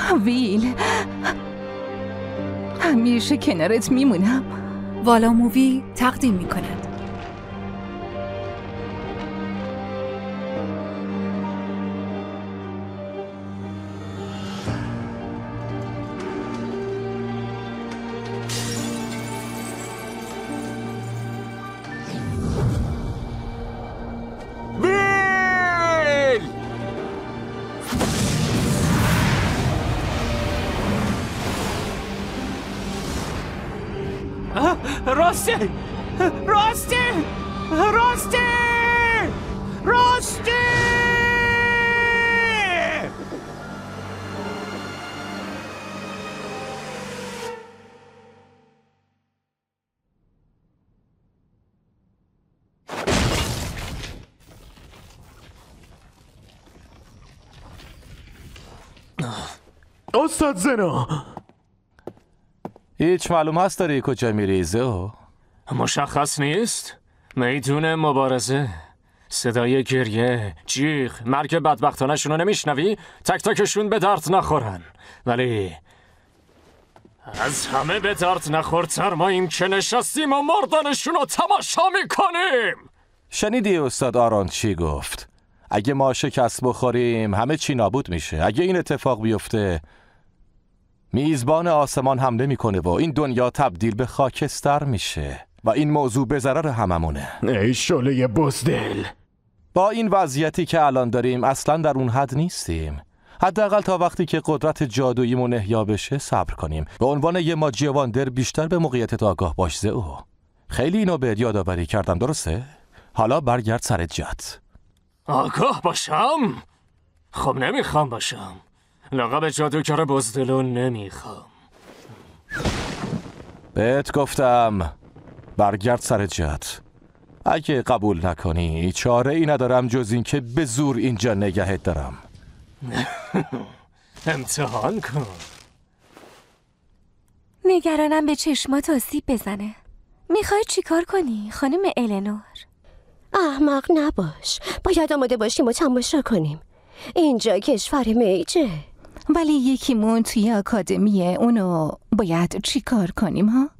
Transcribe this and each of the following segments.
ویل، همیشه کنارت میمونم. والا مووی تقدیم میکند. راستی راستی راستی راستی استاد زنا، هیچ معلوم هست داری کجا میری زو؟ مشخص نیست. میدون مبارزه، صدای گریه، جیغ، مرگ بدبختانشون رو نمیشنوی؟ تک تکشون به درد نخورن، ولی از همه به درد نخورتر ما این که نشستیم و مردنشون رو تماشا میکنیم. شنیدی استاد آرون چی گفت؟ اگه ما شکست بخوریم همه چی نابود میشه. اگه این اتفاق بیفته میزبان آسمان حمله میکنه و این دنیا تبدیل به خاکستر میشه و این موضوع به ضرر هممونه. ای شله بزدل، با این وضعیتی که الان داریم اصلا در اون حد نیستیم. حداقل تا وقتی که قدرت جادوییمون احیا بشه صبر کنیم. به عنوان یه ماجی واندر بیشتر به موقعیتت آگاه باش زئو. خیلی اینو بهت یادآوری کردم، درسته؟ حالا برگرد سر جات. آگاه باشم؟ خب نمیخوام باشم. لقب جادوگر بزدلو نمیخوام. بهت گفتم برگرد سر جات. اگه قبول نکنی چاره ای ندارم جز این که به زور اینجا نگهت دارم. امتحان کن. نگرانم به چشمات آسیب بزنه. میخوای چیکار کنی خانم النور؟ احمق نباش، باید آماده باشیم و تماشا کنیم. اینجا کشور میجه. ولی یکیمون توی آکادمیه، اونو باید چیکار کنیم ها؟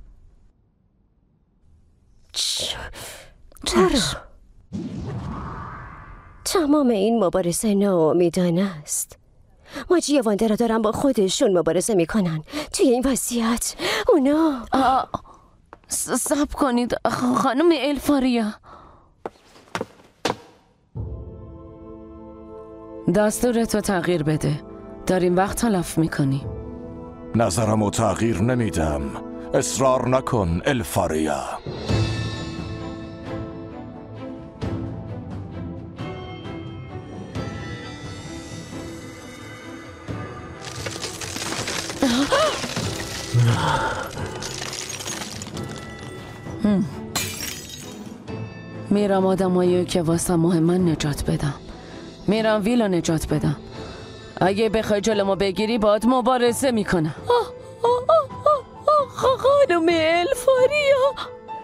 چرا؟ تمام این مبارزه ناامیدانه است. ماجی واندر را دارن با خودشون مبارزه میکنن. توی این وضعیت اونا صبر کنید خانم الفاریا. دستورتو تغییر بده، داریم وقت تلف میکنیم. نظرمو تغییر نمیدم. اصرار نکن الفاریا. میرم آدمایی که واسه مهمن نجات بدم. میرم ویلو نجات بدم. اگه بخوای جلومو بگیری باید مبارزه میکنم. خانم الفاریا،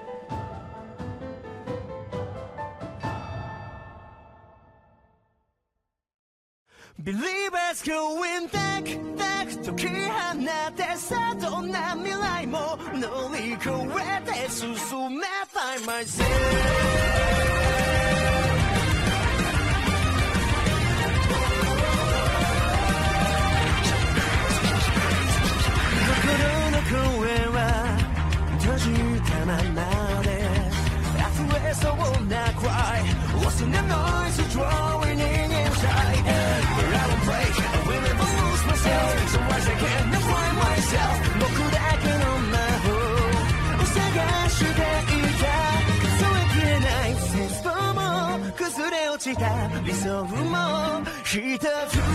Believers going back, back時放てさどんな未来も乗り越えて進めたい myself 心の声は閉じたままで溢れそうな cry What's in the noise drawing in inside But I won't break I will never lose myself So rise again and find myself 僕だけの魔法を探していた数えきれない戦争も崩れ落ちた理想も一つにの勇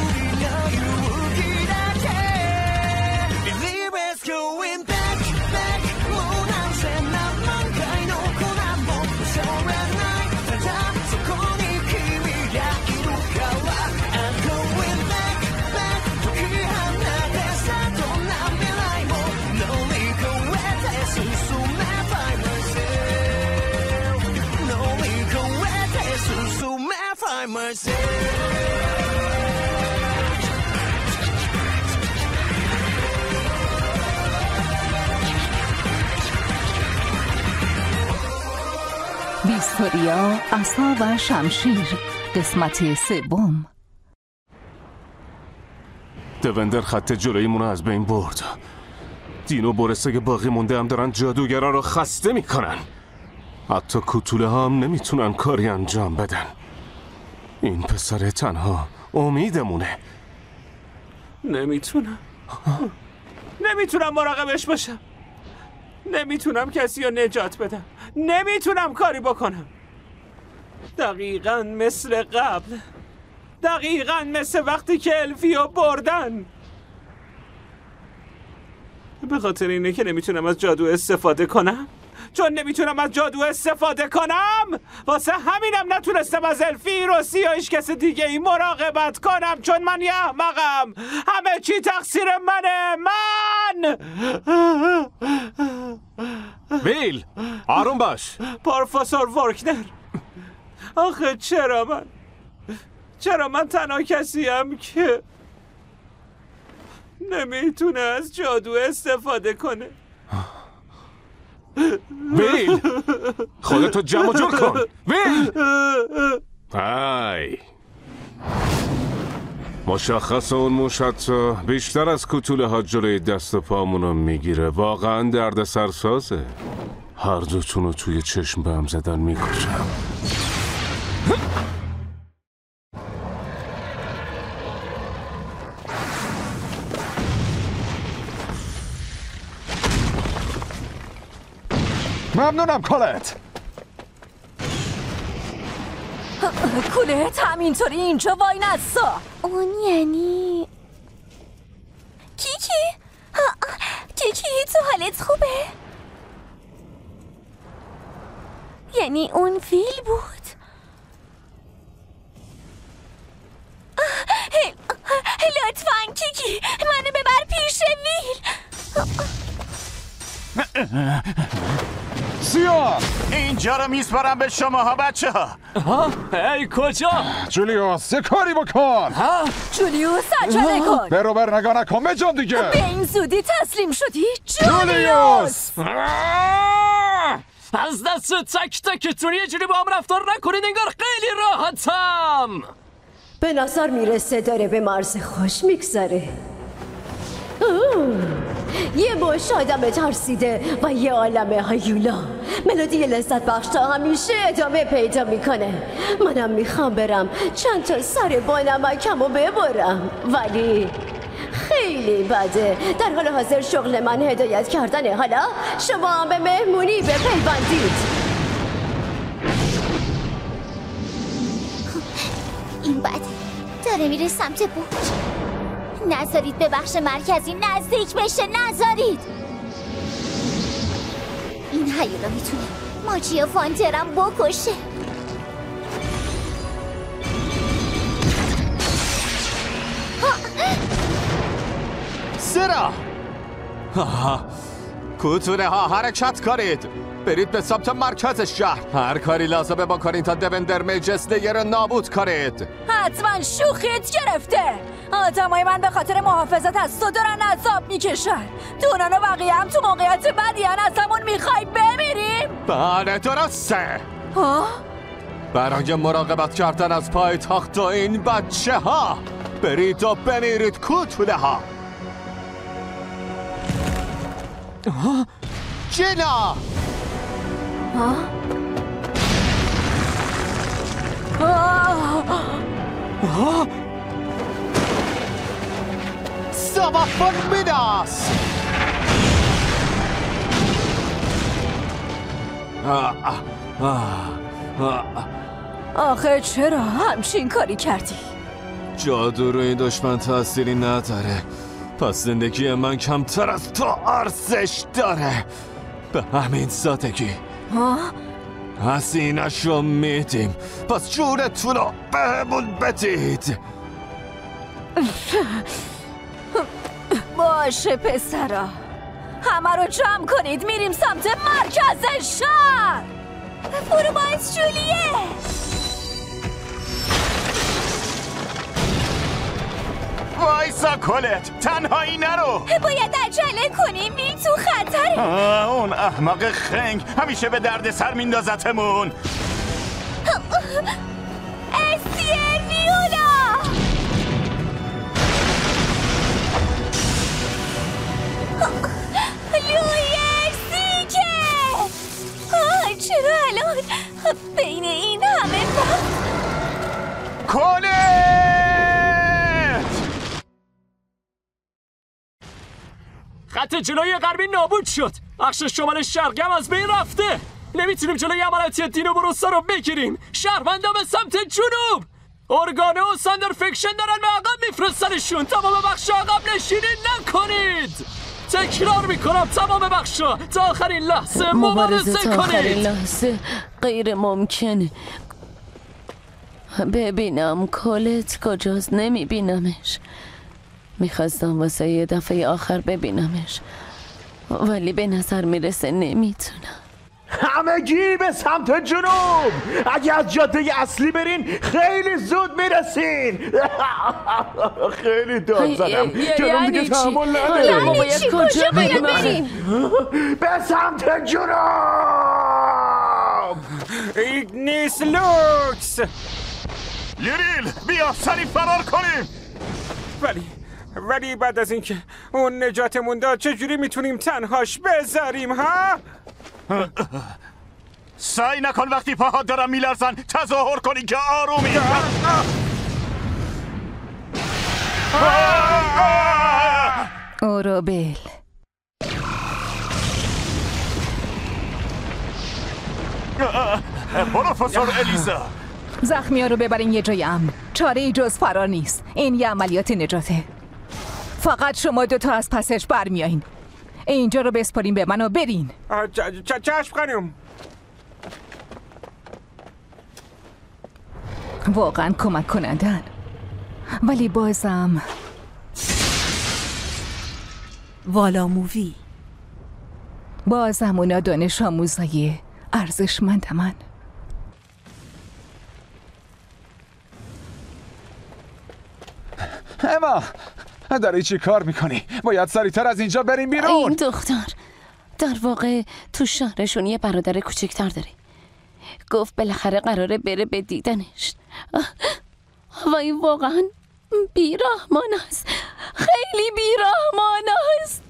気だけBelievers going back, back もう何千何万回の粉もしょうがないただそこに君がいるから I'm going back, back 解き放てさどんな未来も乗り越えて進めたい myself 乗り越えて進めたい myself ویکتوریا، عصا و شمشیر، قسمت 3. دوندر خط جلویمونو از بین برد. دینو بورسای باقی مونده هم دارن جادوگرا رو خسته میکنن. حتی کوتوله ها هم نمیتونن کاری انجام بدن. این پسر تنها امیدمونه. نمیتونم مراقبش باشم. نمیتونم کسی رو نجات بدم. نمیتونم کاری بکنم. دقیقاً مثل قبل. دقیقاً مثل وقتی که الفیو بردن. به خاطر اینه که نمیتونم از جادو استفاده کنم. چون نمیتونم از جادو استفاده کنم، واسه همینم نتونستم از الفیروسی یا هیچ کس دیگه ای مراقبت کنم. چون من یه احمقم. همه چی تقصیر منه. من ویل آروم باش. پروفسور ورکنر، آخه چرا من تنها کسیم که نمیتونه از جادو استفاده کنه؟ ویل خودتو جمع و جور کن. ویل های مشخص اون موش حتی بیشتر از کوتوله ها جلوی دست و پامونو میگیره. واقعا درد سرسازه. هر دوتونو توی چشم به هم زدن میکشم. ممنونم کولت. کولت همینطوری اینجا وای نستا. اون یعنی کیکی تو حالت خوبه؟ یعنی اون فیل بود؟ لطفاً کیکی منو ببر پیش ویل. سیاه اینجا رو میسپارم به شماها بچه ها. ای کجا؟ جولیوس یه کاری بکن. جولیوس عجله کن. بروبر نگاه نکن به جان دیگه. به این زودی تسلیم شدی جولیوس. از دست تک تکتون یه جوری با هم رفتار نکنید انگار خیلی راحتم. به نظر میرسه داره به مرز خوش میگذره. یه مش آدم ترسیده و یه عالم هیولا. ملودی لذت بخش تا همیشه ادامه پیدا میکنه. منم میخوام برم چند تا سر با نمکمو ببرم، ولی خیلی بده. در حال حاضر شغل من هدایت کردنه. حالا شما هم به مهمونی بپیوندید. این بده داره میره سمت برج. نذارید به بخش مرکزی نزدیک بشه. نذارید. این هیولا میتونه ماجی فانترم بکشه. سرا کوتوله ها حرکت کنید. برید به سمت مرکز شهر. هر کاری لازمه بکنید تا دوندر میجسلیر رو نابود کنید. حتما شوخیت گرفته. آدمای من به خاطر محافظت از تو دارن عذاب میکشن. دونان و بقیه هم تو موقعیت بدی هن. از همون میخوای بمیریم؟ بله درسته. برای مراقبت کردن از پایتخت و این بچه ها برید و بمیرید کوتوله ها. جنا سوافون میداس. آخه چرا همچین کاری کردی؟ جادو روی دشمن تأثیری نداره، پس زندگی من کمتر از تو ارزش داره. به همین سادگی هزینه‌شو میدیم، پس جونتون رو بهمون بدید. باشه پسرا، همه رو جمع کنید میریم سمت مرکز شهر. برو باید جولیه. وایسا کولت، تنهایی نرو. باید عجله کنیم، این تو خطره. اون احمق خنگ همیشه به درد سر میندازتمون. خط جلوی غربی نابود شد. بخش شمال شرقی هم از بین رفته. نمیتونیم جلوی عملیاتی دینو بروسا رو بگیریم. شهروندا به سمت جنوب. ارگانو و ساندر فیکشن دارن به عقب میفرستنشون. تمام بخش عقب نشینی نکنید. تکرار میکنم تمام بخشا تا آخرین لحظه مبارزه کنید. تا آخرین لحظه غیر ممکنه. ببینم کلت کجاست؟ نمیبینمش. میخواستم واسه یه دفعه آخر ببینمش ولی به نظر میرسه نمیتونم. همگی به سمت جنوب. اگه از جاده اصلی برین خیلی زود میرسین. خیلی داد زدم. جنوب دیگه تحمل نداره. یعنی چی؟ کجا بریم؟ به سمت جنوب. ایگنیس لوکس. لیریل بیا سریع فرار کنیم. ولی بعد از اینکه اون نجاتمون داد چجوری میتونیم تنهاش بذاریم ها؟ سعی نکن وقتی پاها دارن میلرزن تظاهر کنی که آرومی. اوروبل پروفسور الیزا، زخمی ها رو ببرین یه جای امن. چاره ای جز فرار نیست. این یه عملیات نجاته. فقط شما دوتا از پسش برمیایین. اینجا رو بسپارین به من و برین. چشم خانم. واقعا کمک کنندن ولی بازم والا مووی. بازم اونا دانش آموزای ارزشمندمن. اما داری چی کار میکنی؟ باید سریعتر از اینجا بریم بیرون. این دختر در واقع تو شهرشون یه برادر کوچکتر داره. گفت بالاخره قراره بره به دیدنش. وای واقعا بیرحمان است. خیلی بیرحمان است.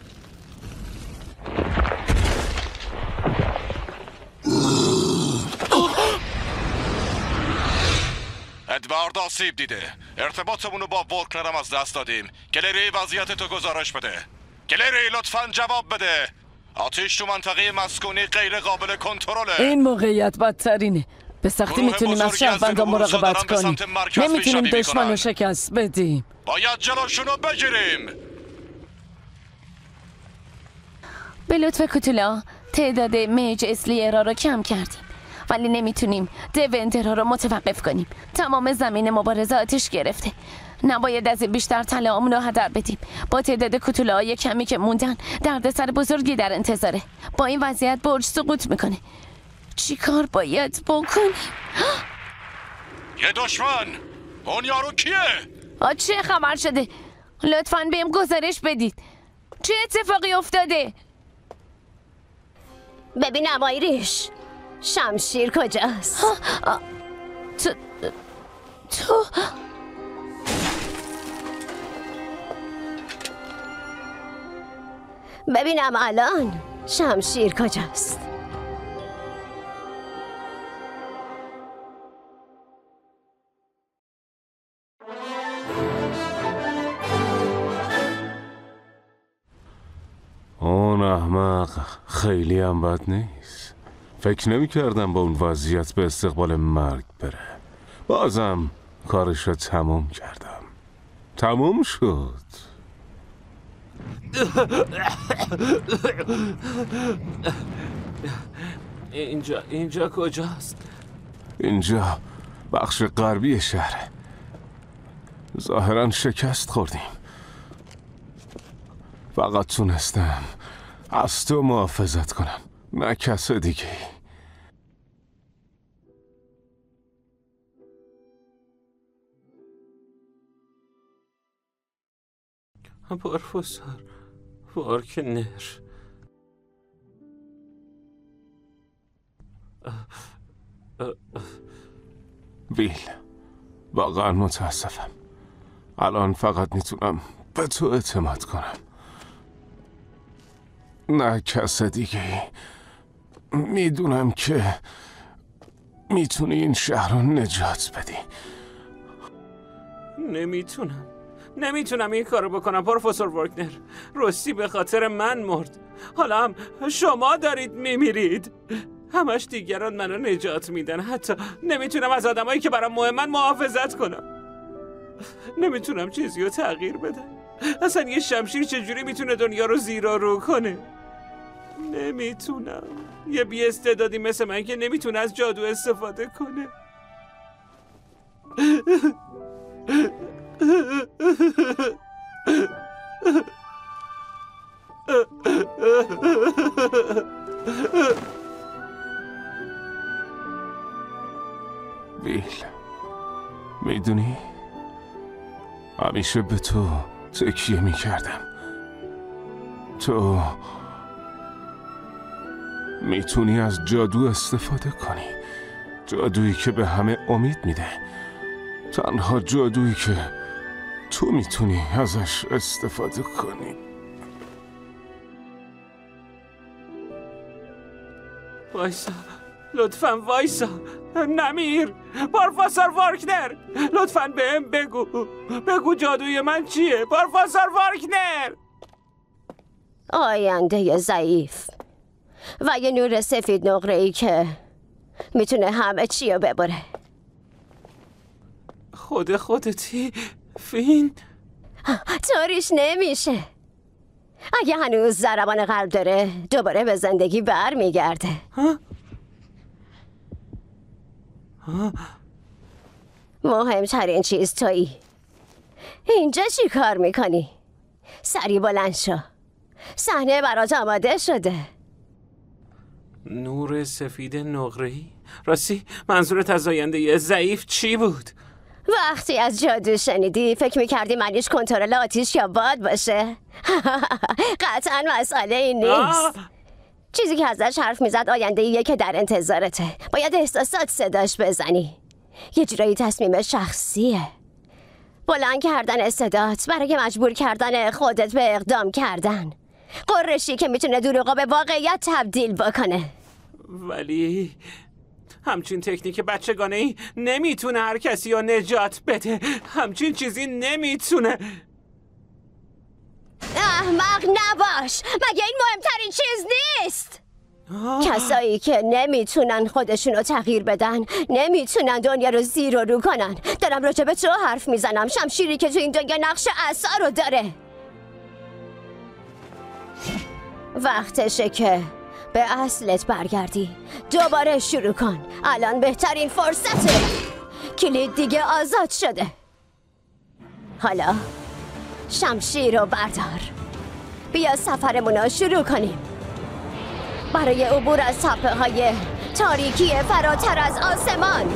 ادوارد آسیب دیده. ارتباطمون رو با ورکنرم از دست دادیم. کلری وضعیت تو گزارش بده. کلری لطفاً جواب بده. آتش تو منطقه مسکونی غیر قابل کنترله. این موقعیت بدترینه. به سختی میتونیم از شهروندا مراقبت کنیم. نمیتونیم دشمن رو شکست بدیم. باید جلوشونو بگیریم. به لطف کوتولا تعداد میج اسلیرها رو کم کردیم ولی نمیتونیم دیوندرها رو متوقف کنیم. تمام زمین مبارزه آتش گرفته. نباید از این بیشتر طلاهامون رو هدر بدیم. با تعداد کوتولاهای کمی که موندن دردسر بزرگی در انتظاره. با این وضعیت برج سقوط میکنه. چی کار باید بکنیم؟ یه دشمن. اون یارو کیه؟ چه خبر شده؟ لطفاً بهم گزارش بدید. چه اتفاقی افتاده؟ ببینم آیریش، شمشیر کجاست؟ تو ببینم الان شمشیر کجاست؟ اون احمق خیلی هم بد نیست. فکر نمی کردم با اون وضعیت به استقبال مرگ بره. بازم کارشو تموم کردم. تموم شد. اینجا کجاست؟ اینجا بخش غربی شهره. ظاهرا شکست خوردیم. فقط تونستم از تو محافظت کنم، نه کس دیگه. پروفسور وارکنر، ویل، واقعا متاسفم. الان فقط میتونم به تو اعتماد کنم، نه کس دیگه. میدونم که میتونی این شهر رو نجات بدی. نمیتونم. نمیتونم این کارو بکنم پروفسور ورکنر. روسی به خاطر من مرد، حالا هم شما دارید میمیرید. همش دیگران منو نجات میدن، حتی نمیتونم از آدمایی که برام مهمن محافظت کنم. نمیتونم چیزی رو تغییر بدم. اصلا یه شمشیر چجوری میتونه دنیا رو زیر و رو کنه؟ نمیتونم. یه بی استعدادی مثل من که نمیتونه از جادو استفاده کنه. بیل، میدونی همیشه به تو تکیه میکردم. تو میتونی از جادو استفاده کنی، جادویی که به همه امید میده، تنها جادویی که تو میتونی ازش استفاده کنی. وایسا، لطفاً وایسا. نمیر، پروفسور ورکنر، لطفاً بهم بگو جادوی من چیه پروفسور ورکنر؟ آینده ضعیف و یه نور سفید نقره‌ای که میتونه همه چی رو ببره. خودتی فین؟ طوریش نمیشه. اگه هنوز ضربان قلب داره دوباره به زندگی برمیگرده. مهمترین چیز تویی. اینجا چی کار میکنی؟ سری بلند شو، صحنه برات آماده شده. نور سفید نقره‌ای؟ راستی منظورت از آینده ضعیف چی بود؟ وقتی از جادو شنیدی فکر میکردی معنیش کنترل آتیش یا باد باشه؟ قطعا مسئله این نیست. چیزی که ازش حرف میزد آینده ایه که در انتظارته. باید احساسات صداش بزنی. یه جورایی تصمیم شخصیه. بلند کردن استعداد برای مجبور کردن خودت به اقدام کردن. قرشی که میتونه دروغا به واقعیت تبدیل بکنه. ولی همچین تکنیک بچگانه‌ای نمیتونه هر کسی رو نجات بده. همچین چیزی نمیتونه. احمق نباش، مگه این مهمترین چیز نیست؟ کسایی که نمیتونن خودشونو تغییر بدن نمیتونن دنیا رو زیر و رو کنن. دارم راجع به تو حرف میزنم، شمشیری که تو این دنیا نقش عصا رو داره. وقتشه که به اصلت برگردی، دوباره شروع کن. الان بهترین فرصته. کلید دیگه آزاد شده. حالا شمشیر رو بردار، بیا سفرمون رو شروع کنیم برای عبور از تپه های تاریکی فراتر از آسمان.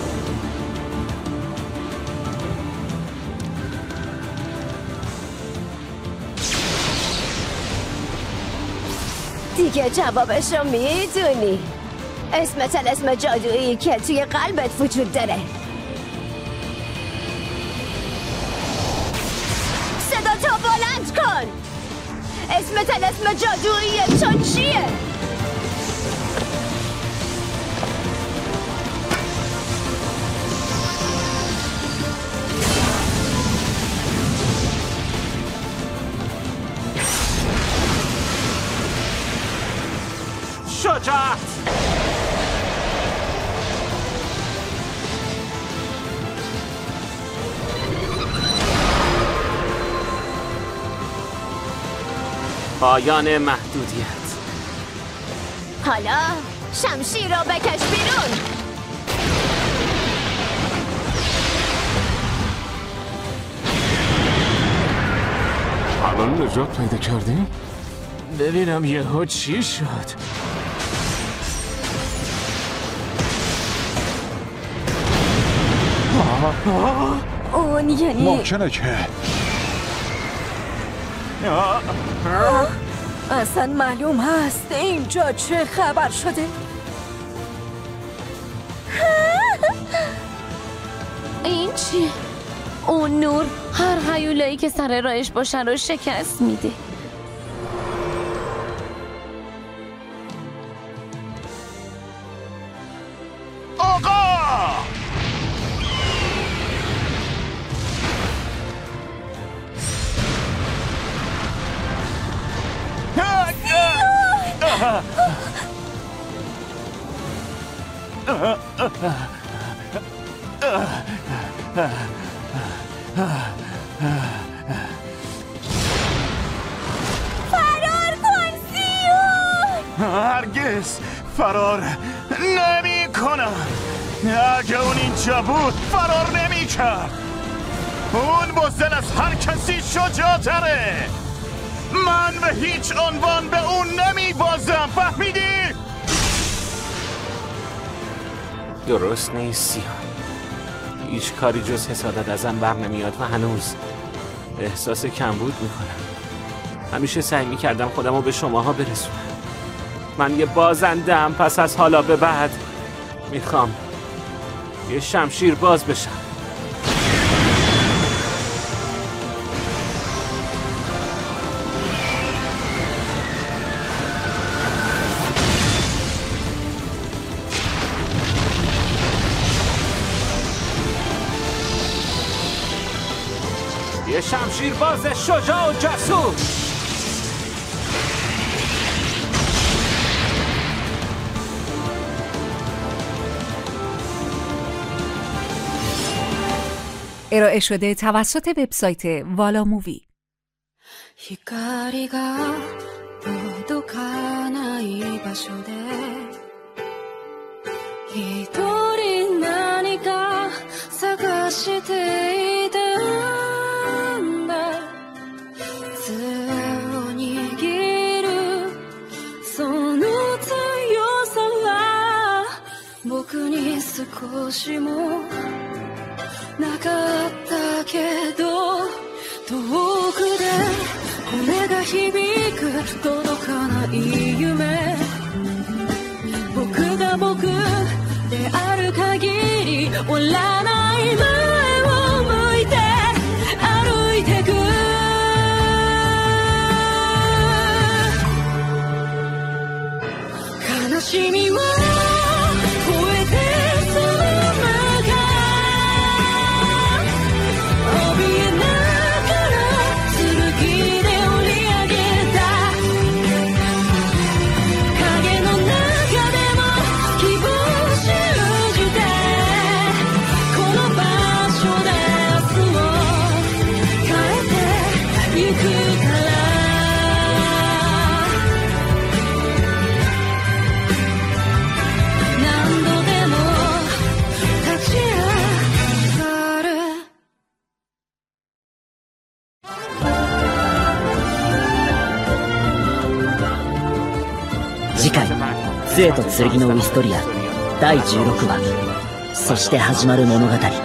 دیگه جوابش رو میدونی. اسم طلسم جادویی که توی قلبت وجود داره. صدا تو بلند کن. اسم طلسم جادویی تو چیه؟ شجاعت. پایان محدودیت. حالا شمشیر رو بکش بیرون. الان نجات پیدا کردیم؟ ببینم یهو چی شد. اون یعنی ممکنه که اصلا معلوم هست اینجا چه خبر شده. این چی؟ اون نور هر هیولایی که سر راهش باشه رو شکست میده. فرار کن سیون. هرگز فرار نمی کنم. اگه اون اینجا بود فرار نمی کرد. اون بزدل از هر کسی شجاع‌تره. من به هیچ عنوان به اون نمی بازم. فهمیدی؟ درست نیست سیان. هیچ کاری جز حسادت ازم بر نمیاد و هنوز احساس کمبود میکنم. همیشه سعی میکردم خودم رو به شماها برسونم. من یه بازنده‌ام. پس از حالا به بعد میخوام یه شمشیر باز بشم. یه شمشیر باز شجاع و جسور. ارائه شده توسط وبسایت والا مووی. 光が届かない場所で一人何か探していたんだ。杖を握るその強さは僕に少しもなかったけど、遠くで声が響く届かない夢。僕が僕である限り終わらない前を向いて歩いてく。悲しみは超えてその次回杖と剣のウィストリア第16話そして始まる物語。